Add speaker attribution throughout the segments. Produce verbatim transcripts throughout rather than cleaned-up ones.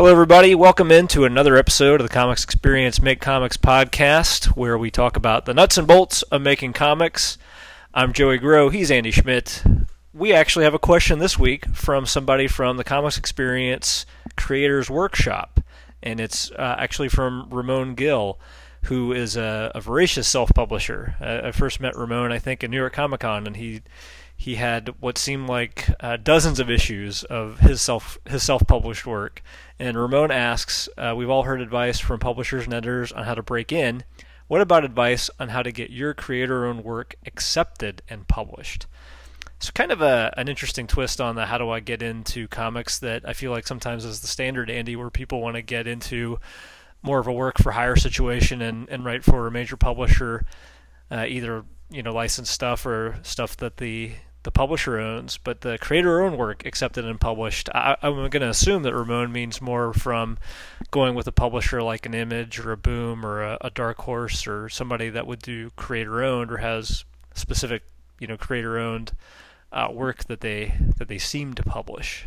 Speaker 1: Hello, everybody. Welcome into another episode of the Comics Experience Make Comics podcast, where we talk about the nuts and bolts of making comics. I'm Joey Groh. He's Andy Schmidt. We actually have a question this week from somebody from the Comics Experience Creators Workshop, and it's uh, actually from Ramon Gill, who is a, a voracious self-publisher. Uh, I first met Ramon, I think, in New York Comic Con, and he he had what seemed like uh, dozens of issues of his self his self-published work. And Ramon asks, uh, we've all heard advice from publishers and editors on how to break in. What about advice on how to get your creator-owned work accepted and published? So kind of a, an interesting twist on the how do I get into comics that I feel like sometimes is the standard, Andy, where people want to get into more of a work-for-hire situation and, and write for a major publisher, uh, either you know licensed stuff or stuff that the the publisher owns, but the creator-owned work accepted and published. I, I'm going to assume that Ramon means more from going with a publisher like an Image or a Boom or a, a Dark Horse or somebody that would do creator-owned or has specific, you know, creator-owned uh, work that they that they seem to publish.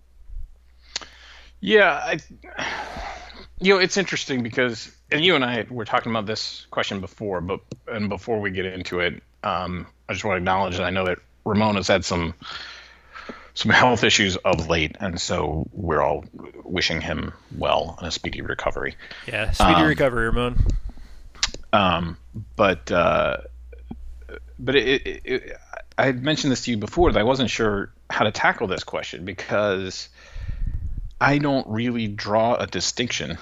Speaker 2: Yeah, I, you know, it's interesting because, and you and I were talking about this question before, but and before we get into it, um, I just want to acknowledge that I know that Ramon has had some some health issues of late, and so we're all wishing him well and a speedy recovery.
Speaker 1: Yeah, speedy um, recovery, Ramon.
Speaker 2: Um, but uh, but it, it, it, I had mentioned this to you before that I wasn't sure how to tackle this question because I don't really draw a distinction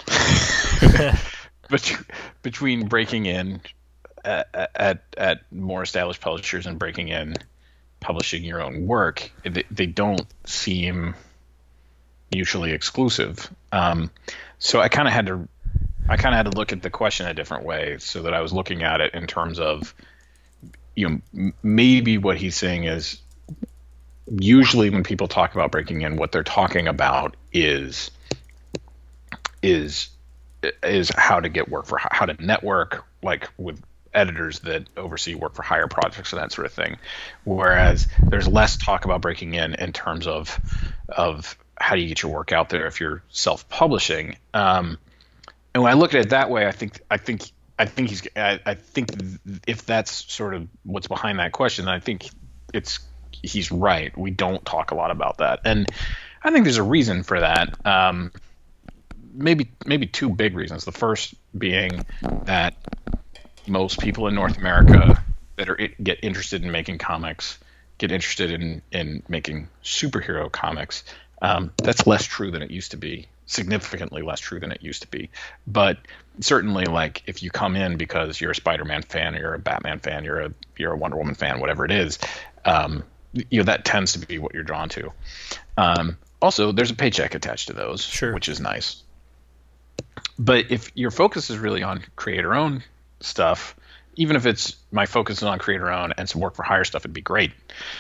Speaker 2: between breaking in at, at at more established publishers and breaking in publishing your own work. They, they don't seem mutually exclusive. Um, so I kind of had to, I kind of had to look at the question a different way, so that I was looking at it in terms of, you know, m- maybe what he's saying is, usually when people talk about breaking in, what they're talking about is, is, is how to get work for how to network, like with editors that oversee work for hire projects and that sort of thing, whereas there's less talk about breaking in in terms of of how do you get your work out there if you're self-publishing. Um, and when I look at it that way, I think I think I think he's I, I think if that's sort of what's behind that question, I think it's he's right. We don't talk a lot about that, and I think there's a reason for that. Um, maybe maybe two big reasons. The first being that most people in North America that are get interested in making comics get interested in in making superhero comics. Um, that's less true than it used to be, significantly less true than it used to be. But certainly, like, if you come in because you're a Spider-Man fan, or you're a Batman fan, you're a you're a Wonder Woman fan, whatever it is, um, you know, that tends to be what you're drawn to. Um, also, there's a paycheck attached to those,
Speaker 1: sure,
Speaker 2: which is nice. But if your focus is really on creator-owned stuff, even if it's my focus is on creator own and some work for hire stuff, it'd be great.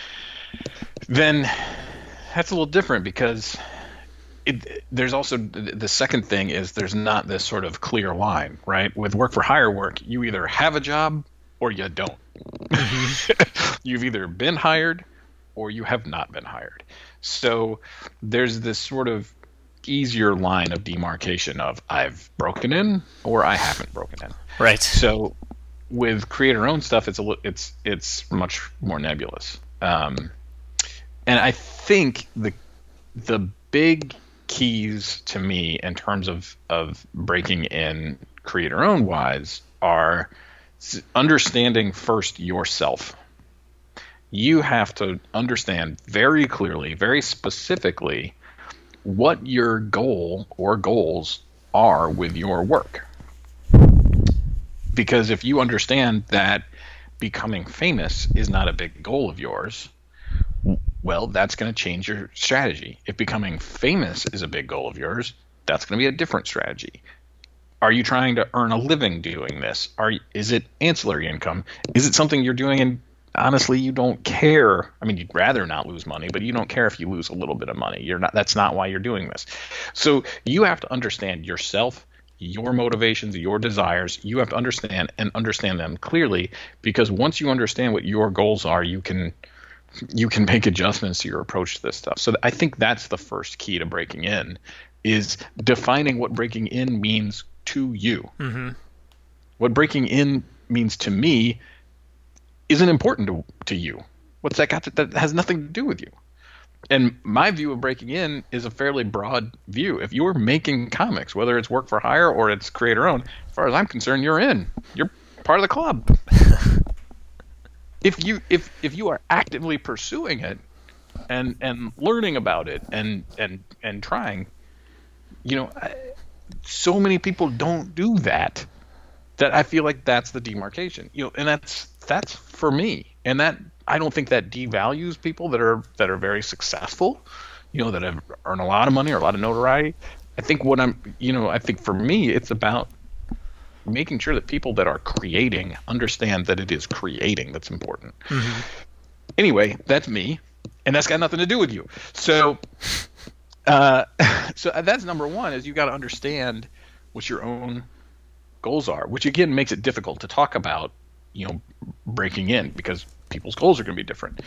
Speaker 2: Then that's a little different because it, there's also the second thing is there's not this sort of clear line, right? With work for hire work, you either have a job or you don't. Mm-hmm. You've either been hired or you have not been hired. So there's this sort of easier line of demarcation of I've broken in or I haven't broken in.
Speaker 1: Right.
Speaker 2: So with creator-owned stuff, it's a it's it's much more nebulous. Um, and I think the the big keys to me in terms of of breaking in creator-owned wise are understanding first yourself. You have to understand very clearly, very specifically, what your goal or goals are with your work. Because if you understand that becoming famous is not a big goal of yours, well, that's going to change your strategy. If becoming famous is a big goal of yours, that's going to be a different strategy. Are you trying to earn a living doing this? Are is it ancillary income? Is it something you're doing and honestly you don't care? I mean, you'd rather not lose money, but you don't care if you lose a little bit of money. You're not. That's not why you're doing this. So you have to understand yourself, your motivations, your desires. You have to understand and understand them clearly, because once you understand what your goals are, you can you can make adjustments to your approach to this stuff. So I think that's the first key to breaking in, is defining what breaking in means to you.
Speaker 1: Mm-hmm.
Speaker 2: What breaking in means to me isn't important to, to you. What's that got to, that has nothing to do with you. And my view of breaking in is a fairly broad view. If you're making comics, whether it's work for hire or it's creator owned, as far as I'm concerned, you're in. You're part of the club. if you if if you are actively pursuing it and and learning about it and and and trying, you know, I, so many people don't do that. That I feel like that's the demarcation. You know, and that's that's for me. And that I don't think that devalues people that are that are very successful, you know, that have earned a lot of money or a lot of notoriety. I think what I'm, you know, I think for me, it's about making sure that people that are creating understand that it is creating that's important.
Speaker 1: Mm-hmm.
Speaker 2: Anyway, that's me, and that's got nothing to do with you. So, uh, so that's number one: is you got to understand what your own goals are, which again makes it difficult to talk about, you know, breaking in because people's goals are going to be different.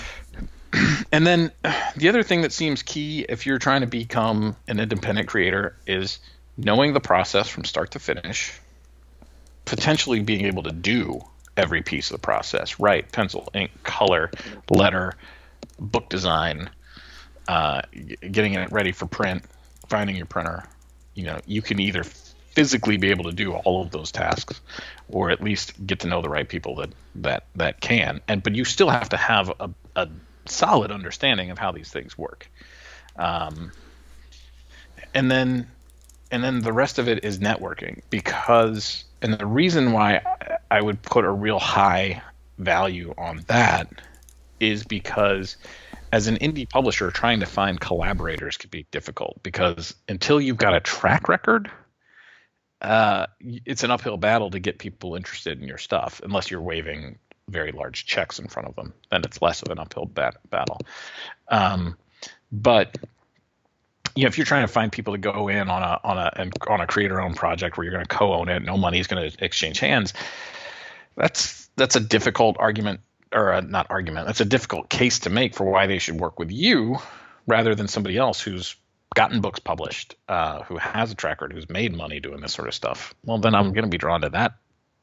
Speaker 2: And then the other thing that seems key if you're trying to become an independent creator is knowing the process from start to finish, potentially being able to do every piece of the process, write, pencil, ink, color, letter, book design, uh, getting it ready for print, finding your printer. You know, you can either physically be able to do all of those tasks, or at least get to know the right people that that that can. And but you still have to have a, a solid understanding of how these things work. Um, and then and then the rest of it is networking, because and the reason why I would put a real high value on that is because as an indie publisher, trying to find collaborators can be difficult, because until you've got a track record, Uh, it's an uphill battle to get people interested in your stuff, unless you're waving very large checks in front of them. Then it's less of an uphill bat- battle. Um, but you know, if you're trying to find people to go in on a on a on a creator-owned project where you're going to co-own it, no money is going to exchange hands. That's that's a difficult argument, or a, not argument. That's a difficult case to make for why they should work with you rather than somebody else who's gotten books published, uh, who has a track record, who's made money doing this sort of stuff. Well, then I'm going to be drawn to that,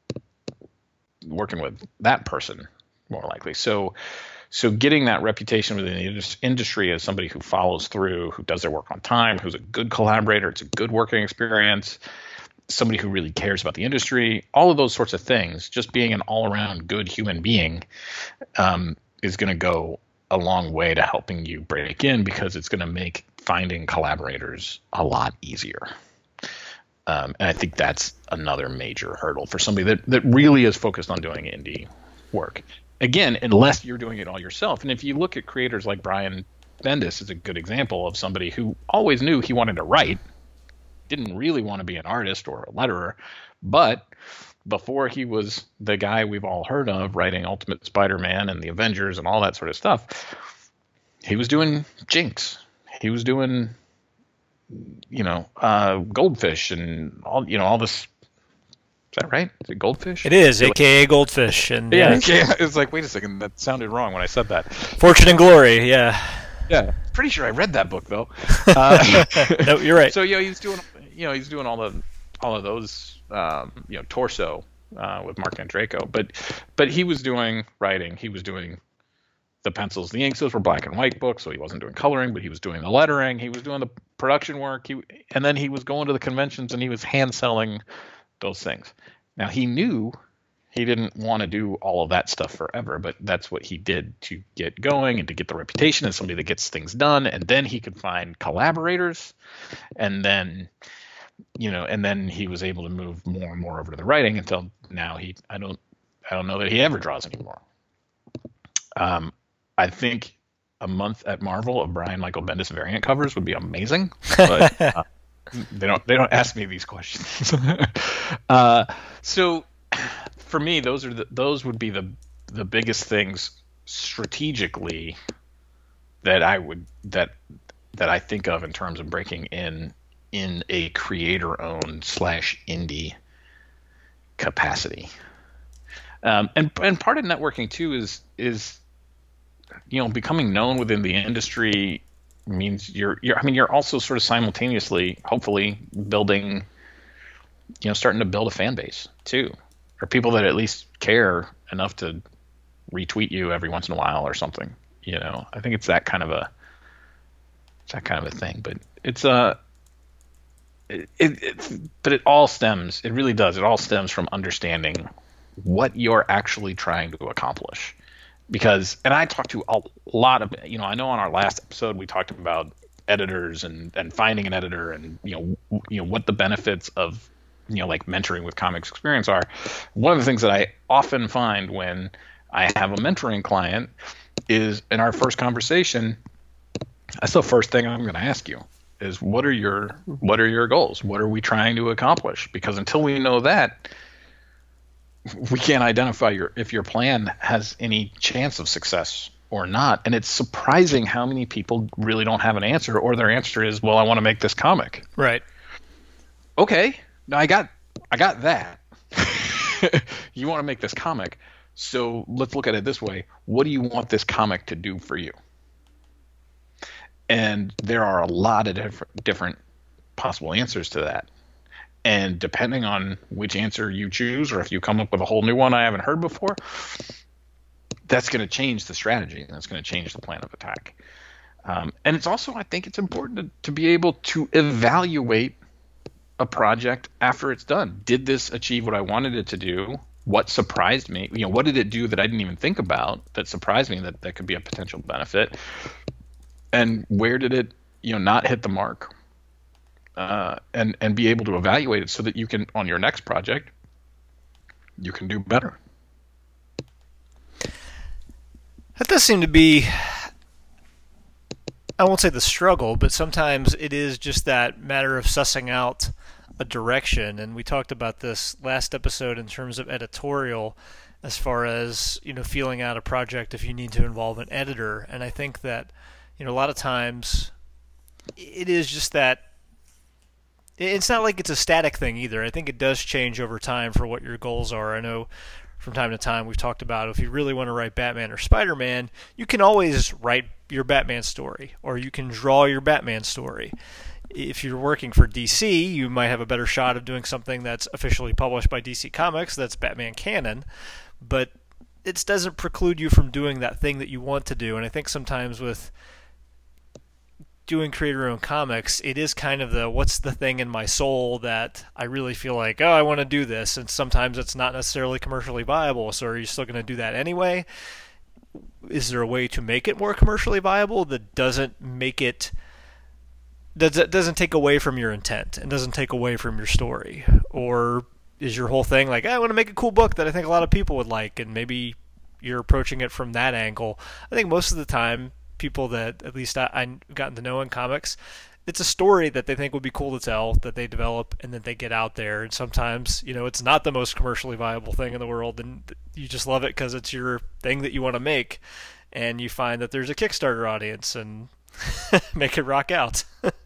Speaker 2: working with that person more likely. So, so getting that reputation within the industry as somebody who follows through, who does their work on time, who's a good collaborator, it's a good working experience, somebody who really cares about the industry, all of those sorts of things, just being an all-around good human being, um, is going to go a long way to helping you break in, because it's going to make finding collaborators a lot easier. Um, and I think that's another major hurdle for somebody that, that really is focused on doing indie work. Again, unless you're doing it all yourself. And if you look at creators like Brian Bendis is a good example of somebody who always knew he wanted to write, didn't really want to be an artist or a letterer, but before he was the guy we've all heard of writing Ultimate Spider-Man and the Avengers and all that sort of stuff, he was doing Jinx. He was doing, you know, uh, Goldfish and all, you know, all this. Is that right? Is it Goldfish?
Speaker 1: It is, a k a. Goldfish. And
Speaker 2: yeah,
Speaker 1: yeah,
Speaker 2: yeah. It's like, wait a second, that sounded wrong when I said that.
Speaker 1: Fortune and Glory, yeah.
Speaker 2: Yeah, pretty sure I read that book though. Uh,
Speaker 1: no, you're right.
Speaker 2: So yeah, he's doing, you know, he's doing all the, all of those, um, you know, Torso uh, with Mark Andreyko, but, but he was doing writing. He was doing the pencils, the inks. Those were black and white books, so he wasn't doing coloring, but he was doing the lettering. He was doing the production work. He, and then he was going to the conventions and he was hand selling those things. Now he knew he didn't want to do all of that stuff forever, but that's what he did to get going and to get the reputation as somebody that gets things done. And then he could find collaborators, and then, you know, and then he was able to move more and more over to the writing until now he, I don't, I don't know that he ever draws anymore. Um, I think a month at Marvel of Brian Michael Bendis variant covers would be amazing, but uh, they don't, they don't ask me these questions. uh, so for me, those are the, those would be the, the biggest things strategically that I would, that, that I think of in terms of breaking in, in a creator-owned slash indie capacity. Um, and, and part of networking too is, is, you know, becoming known within the industry means you're you're I mean you're also sort of simultaneously, hopefully, building, you know, starting to build a fan base too, or people that at least care enough to retweet you every once in a while or something. You know, I think it's that kind of a it's that kind of a thing. But it's a uh, it, it, it but it all stems. It really does. It all stems from understanding what you're actually trying to accomplish. Because, and I talked to a lot of, you know, I know on our last episode we talked about editors and, and finding an editor and, you know, you know, what the benefits of, you know, like mentoring with Comics Experience are. One of the things that I often find when I have a mentoring client is in our first conversation, that's the first thing I'm going to ask you is what are your, what are your goals? What are we trying to accomplish? Because until we know that, we can't identify your if your plan has any chance of success or not. And it's surprising how many people really don't have an answer, or their answer is, well, I want to make this comic.
Speaker 1: Right.
Speaker 2: Okay. Now I got I got that. You want to make this comic. So let's look at it this way. What do you want this comic to do for you? And there are a lot of different different possible answers to that. And depending on which answer you choose, or if you come up with a whole new one I haven't heard before, that's going to change the strategy. And that's going to change the plan of attack. Um, and it's also, I think it's important to, to be able to evaluate a project after it's done. Did this achieve what I wanted it to do? What surprised me? You know, what did it do that I didn't even think about that surprised me that that could be a potential benefit? And where did it, you know, not hit the mark? Uh, and and be able to evaluate it so that you can, on your next project, you can do better.
Speaker 1: That does seem to be, I won't say the struggle, but sometimes it is just that matter of sussing out a direction. And we talked about this last episode in terms of editorial, as far as, you know, feeling out a project if you need to involve an editor. And I think that, you know, a lot of times it is just that. It's not like it's a static thing either. I think it does change over time for what your goals are. I know from time to time we've talked about if you really want to write Batman or Spider-Man, you can always write your Batman story, or you can draw your Batman story. If you're working for D C, you might have a better shot of doing something that's officially published by D C Comics, that's Batman canon, but it doesn't preclude you from doing that thing that you want to do. And I think sometimes with doing creator-owned comics, it is kind of the what's the thing in my soul that I really feel like, oh, I want to do this, and sometimes it's not necessarily commercially viable. So are you still going to do that anyway? Is there a way to make it more commercially viable that doesn't make it that doesn't take away from your intent and doesn't take away from your story? Or is your whole thing like, I want to make a cool book that I think a lot of people would like, and maybe you're approaching it from that angle? I think most of the time people that at least I, I've gotten to know in comics, it's a story that they think would be cool to tell, that they develop, and then they get out there. And sometimes, you know, it's not the most commercially viable thing in the world, and you just love it because it's your thing that you want to make, and you find that there's a Kickstarter audience, and make it rock out.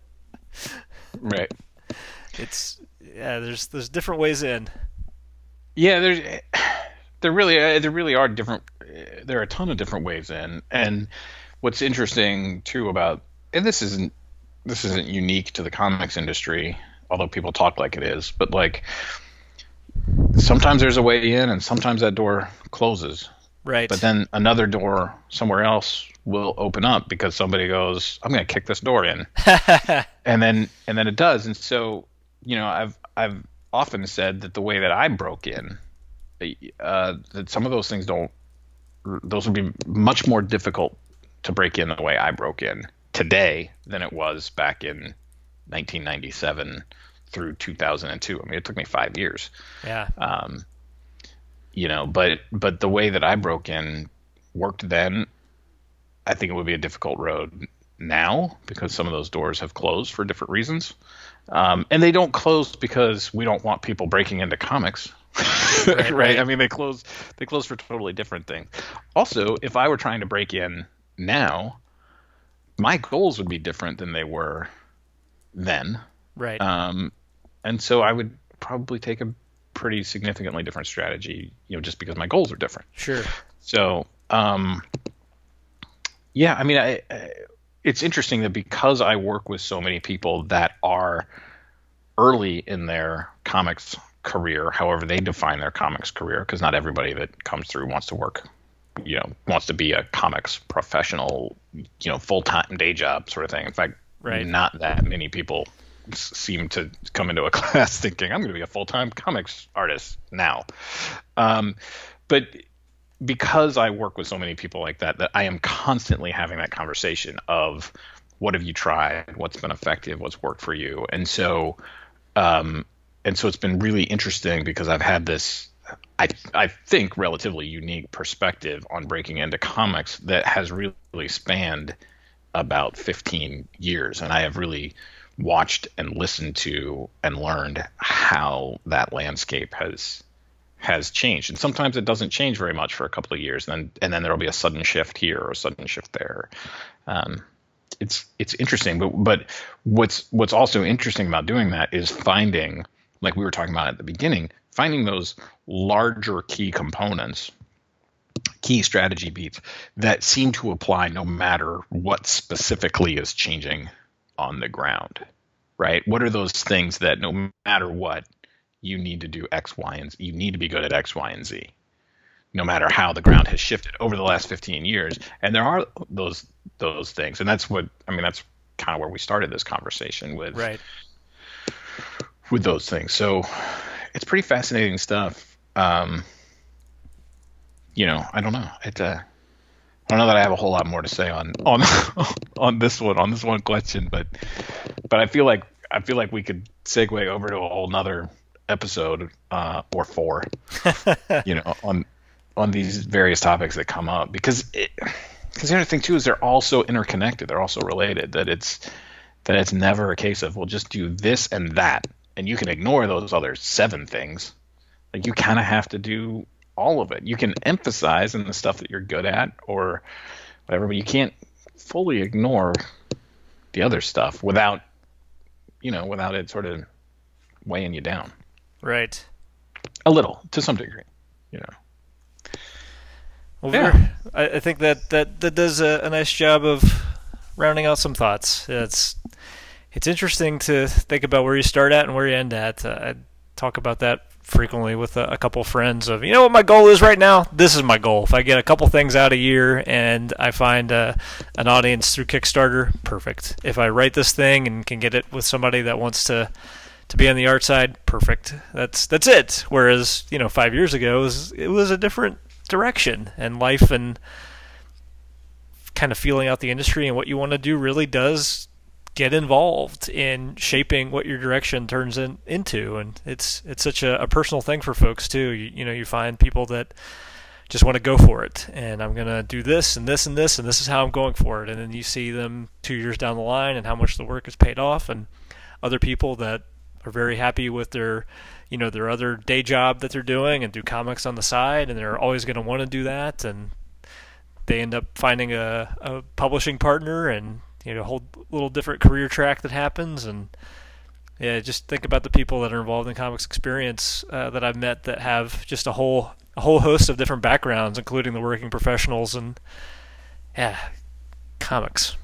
Speaker 2: Right.
Speaker 1: It's yeah. There's there's different ways in.
Speaker 2: Yeah, there's there really there really are different. There are a ton of different ways in, and what's interesting too about, and this isn't this isn't unique to the comics industry, although people talk like it is, but like sometimes there's a way in and sometimes that door closes.
Speaker 1: Right.
Speaker 2: But then another door somewhere else will open up because somebody goes, I'm going to kick this door in. and then and then it does. And so, you know, I've I've often said that the way that I broke in, uh, that some of those things don't, those would be much more difficult to break in the way I broke in today than it was back in nineteen ninety-seven through two thousand two. I mean, it took me five years.
Speaker 1: Yeah.
Speaker 2: Um, you know, but but the way that I broke in worked then. I think it would be a difficult road now because some of those doors have closed for different reasons. Um, and they don't close because we don't want people breaking into comics. right, right? right? I mean, they close they close for totally different things. Also, if I were trying to break in now, my goals would be different than they were then.
Speaker 1: Right.
Speaker 2: Um, and so I would probably take a pretty significantly different strategy, you know, just because my goals are different.
Speaker 1: Sure.
Speaker 2: So, um, yeah, I mean, I, I it's interesting that because I work with so many people that are early in their comics career, however they define their comics career, because not everybody that comes through wants to work, you know, wants to be a comics professional, you know, full-time day job sort of thing. In fact,
Speaker 1: Right.
Speaker 2: not that many people s- seem to come into a class thinking I'm going to be a full-time comics artist now. Um, but because I work with so many people like that, that I am constantly having that conversation of what have you tried, what's been effective, what's worked for you. And so, um, and so it's been really interesting because I've had this, I, I think, relatively unique perspective on breaking into comics that has really spanned about fifteen years. And I have really watched and listened to and learned how that landscape has has changed. And sometimes it doesn't change very much for a couple of years. And then, and then there'll be a sudden shift here or a sudden shift there. Um, it's, it's interesting, but, but what's, what's also interesting about doing that is finding, like we were talking about at the beginning, finding those larger key components, key strategy beats that seem to apply no matter what specifically is changing on the ground, right? What are those things that no matter what, you need to do X, Y, and Z. You need to be good at X, Y, and Z, no matter how the ground has shifted over the last fifteen years. And there are those those things, and that's what I mean. That's kind of where we started this conversation with,
Speaker 1: Right.
Speaker 2: with those things. So it's pretty fascinating stuff. Um, you know, I don't know. It. Uh, I don't know that I have a whole lot more to say on on on this one on this one question, but but I feel like I feel like we could segue over to a whole nother episode uh, or four, you know, on on these various topics that come up, because it, because the other thing too is they're all so interconnected, they're also related, that it's that it's never a case of, well, just do this and that, and you can ignore those other seven things. Like, you kind of have to do all of it. You can emphasize in the stuff that you're good at or whatever, but you can't fully ignore the other stuff without, you know, without it sort of weighing you down.
Speaker 1: Right.
Speaker 2: A little, to some degree, you know.
Speaker 1: Well,
Speaker 2: Yeah.
Speaker 1: very- I, I think that, that, that does a, a nice job of rounding out some thoughts. It's it's interesting to think about where you start at and where you end at. Uh, I talk about that frequently with a, a couple friends of, you know what my goal is right now? This is my goal. If I get a couple things out a year and I find uh, an audience through Kickstarter, perfect. If I write this thing and can get it with somebody that wants to to be on the art side, perfect. That's that's it. Whereas, you know, five years ago, it was, it was a different direction, and life and kind of feeling out the industry and what you want to do really does get involved in shaping what your direction turns in, into. And it's it's such a, a personal thing for folks too. You, you know, you find people that just want to go for it, and I'm going to do this and this and this, and this is how I'm going for it. And then you see them two years down the line and how much the work has paid off, and other people that are very happy with their, you know, their other day job that they're doing and do comics on the side, and they're always going to want to do that, and they end up finding a, a publishing partner, and, you know, a whole little different career track that happens. And yeah, just think about the people that are involved in Comics Experience uh, that I've met that have just a whole a whole host of different backgrounds, including the working professionals, and yeah, comics.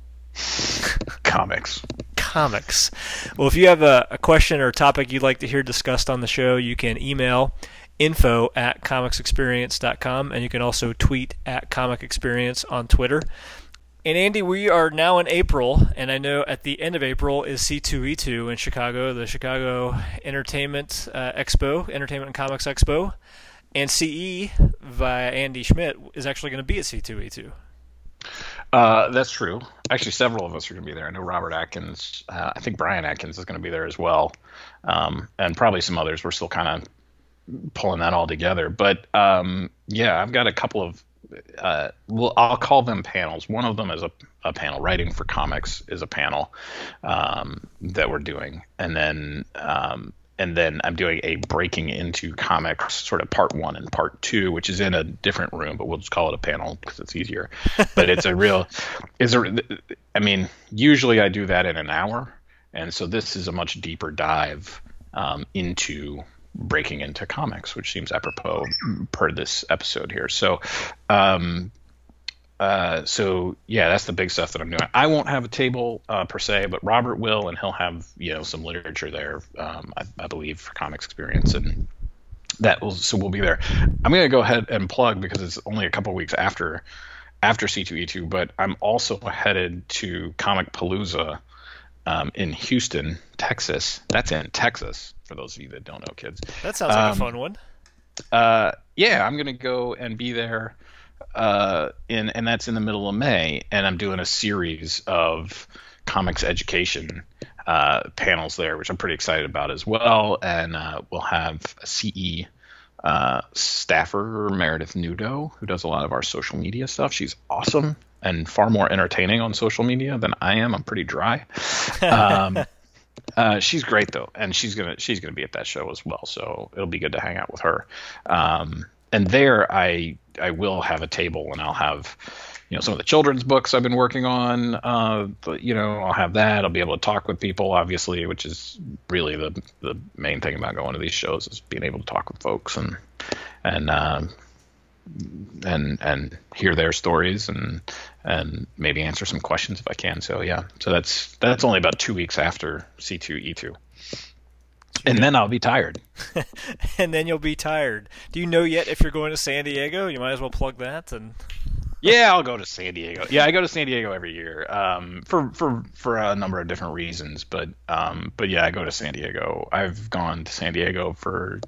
Speaker 2: Comics.
Speaker 1: Comics. Well, if you have a, a question or a topic you'd like to hear discussed on the show, you can email info at comics experience dot com, and you can also tweet at Comic Experience on Twitter. And Andy, we are now in April, and I know at the end of April is C two E two in Chicago, the Chicago Entertainment uh, Expo, Entertainment and Comics Expo, and C E via Andy Schmidt is actually going to be at C two E two.
Speaker 2: Uh, that's true. Actually, several of us are going to be there. I know Robert Atkins. Uh, I think Brian Atkins is going to be there as well, um, and probably some others. We're still kind of pulling that all together. But um, yeah, I've got a couple of. Uh, well, I'll call them panels. One of them is a, a panel. Writing for Comics is a panel um, that we're doing, and then um, and then I'm doing a breaking into comics sort of part one and part two, which is in a different room, but we'll just call it a panel because it's easier. But it's a real, is a, I mean, usually I do that in an hour, and so this is a much deeper dive um, into breaking into comics, which seems apropos per this episode here. So, um, uh, so yeah, that's the big stuff that I'm doing. I won't have a table uh, per se, but Robert will, and he'll have you know some literature there, um, I, I believe, for Comics Experience, and that will so we'll be there. I'm gonna go ahead and plug because it's only a couple weeks after after C two E two, but I'm also headed to Comic Palooza um, in Houston, Texas. That's in Texas for those of you that don't know, kids.
Speaker 1: That sounds like
Speaker 2: um,
Speaker 1: a fun one.
Speaker 2: Uh, yeah, I'm gonna go and be there. Uh, in and that's in the middle of May, and I'm doing a series of comics education uh, panels there, which I'm pretty excited about as well. And uh, we'll have a C E uh, staffer, Meredith Nudo, who does a lot of our social media stuff. She's awesome and far more entertaining on social media than I am. I'm pretty dry. Um, uh, she's great though, and she's gonna she's gonna be at that show as well, so it'll be good to hang out with her. Um, and there, I I will have a table, and I'll have, you know, some of the children's books I've been working on. Uh, but, you know, I'll have that. I'll be able to talk with people, obviously, which is really the the main thing about going to these shows is being able to talk with folks and and um, and and hear their stories and and maybe answer some questions if I can. So yeah, so that's that's only about two weeks after C two E two. And then I'll be tired.
Speaker 1: And then you'll be tired. Do you know yet if you're going to San Diego? You might as well plug that. And
Speaker 2: yeah, I'll go to San Diego. Yeah, I go to San Diego every year um, for for for a number of different reasons. But um, but yeah, I go to San Diego. I've gone to San Diego for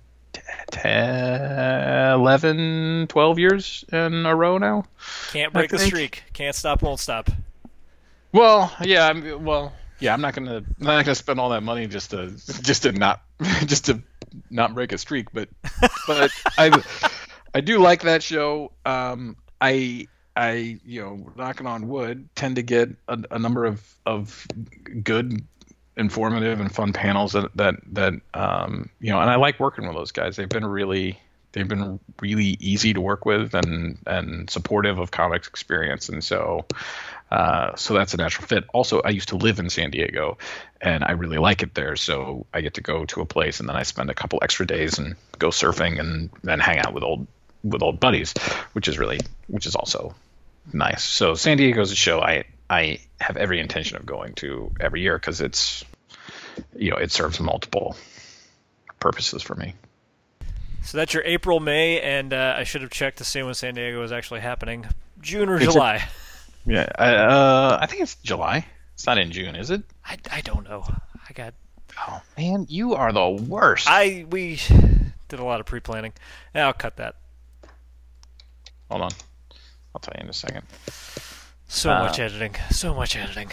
Speaker 2: ten, eleven, twelve years in a row now.
Speaker 1: Can't break the streak. Can't stop, won't stop.
Speaker 2: Well, yeah, I'm, well. Yeah, I'm not gonna I'm not gonna spend all that money just to just to not just to not break a streak, but but I I do like that show. Um, I I you know, knocking on wood, tend to get a, a number of, of good, informative, and fun panels that that that um, you know, and I like working with those guys. They've been really they've been really easy to work with and and supportive of Comics Experience, and so. Uh, so that's a natural fit. Also, I used to live in San Diego, and I really like it there. So I get to go to a place, and then I spend a couple extra days and go surfing, and then hang out with old with old buddies, which is really which is also nice. So San Diego's a show I I have every intention of going to every year because it's you know it serves multiple purposes for me.
Speaker 1: So that's your April, May, and uh, I should have checked to see when San Diego was actually happening. June or
Speaker 2: It's
Speaker 1: July.
Speaker 2: A, Yeah, I, uh, I think it's July. It's not in June, is it?
Speaker 1: I, I don't know. I got.
Speaker 2: Oh man, you are the worst.
Speaker 1: I we did a lot of pre-planning. Yeah, I'll cut that.
Speaker 2: Hold on, I'll tell you in a second.
Speaker 1: So
Speaker 2: uh,
Speaker 1: much editing. So much editing.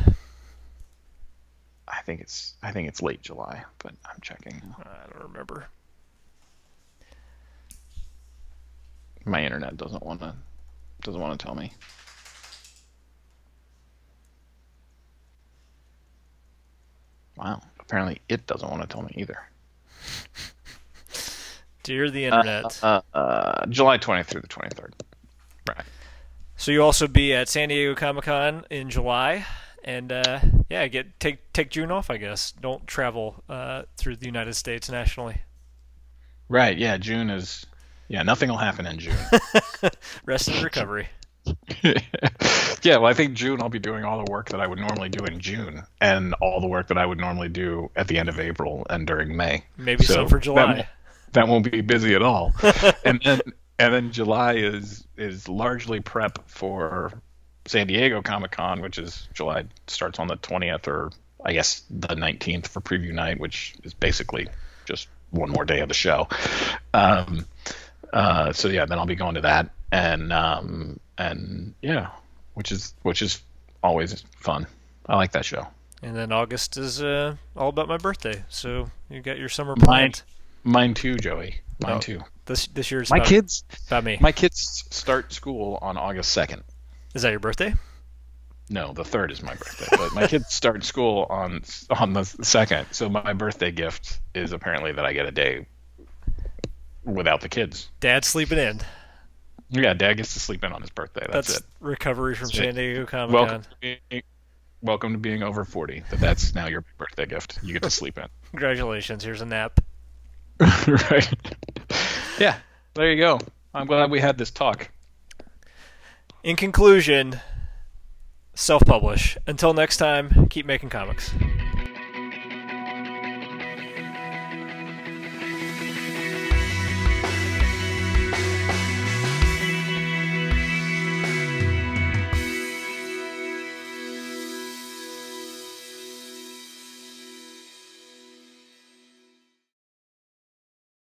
Speaker 2: I think it's I think it's late July, but I'm checking.
Speaker 1: I don't remember.
Speaker 2: My internet doesn't want to doesn't want to tell me. Wow. Apparently it doesn't want to tell me either.
Speaker 1: Dear the internet.
Speaker 2: Uh, uh, uh, July twentieth through the twenty-third. Right.
Speaker 1: So you'll also be at San Diego Comic-Con in July. And, uh, yeah, get take take June off, I guess. Don't travel uh, through the United States nationally.
Speaker 2: Right, yeah, June is... Yeah, nothing will happen in June.
Speaker 1: Rest and recovery.
Speaker 2: Yeah, well, I think June I'll be doing all the work that I would normally do in June and all the work that I would normally do at the end of April and during May.
Speaker 1: Maybe
Speaker 2: so
Speaker 1: some for July.
Speaker 2: That, that won't be busy at all. and then and then July is is largely prep for San Diego Comic-Con, which is July starts on the twentieth or I guess the nineteenth for preview night, which is basically just one more day of the show. Um, uh, so yeah, then I'll be going to that and um, and yeah, which is which is always fun. I like that show.
Speaker 1: And then August is uh, all about my birthday, so you got your summer
Speaker 2: Mine,
Speaker 1: planned.
Speaker 2: mine too, Joey. Mine
Speaker 1: Oh,
Speaker 2: too.
Speaker 1: This this year's
Speaker 2: My
Speaker 1: about,
Speaker 2: kids,
Speaker 1: about me.
Speaker 2: my kids start school on August second.
Speaker 1: Is that your birthday?
Speaker 2: No, the third is my birthday, but my kids start school on on the second. So my birthday gift is apparently that I get a day without the kids.
Speaker 1: Dad's sleeping in.
Speaker 2: Yeah, Dad gets to sleep in on his birthday. That's,
Speaker 1: That's
Speaker 2: it.
Speaker 1: recovery from
Speaker 2: That's
Speaker 1: San
Speaker 2: it.
Speaker 1: Diego Comic
Speaker 2: Welcome
Speaker 1: Con.
Speaker 2: to, being, welcome to being over forty. That that's now your birthday gift. You get to sleep in.
Speaker 1: Congratulations. Here's a nap.
Speaker 2: Right. Yeah. There you go. I'm glad we had this talk.
Speaker 1: In conclusion, self-publish. Until next time, keep making comics.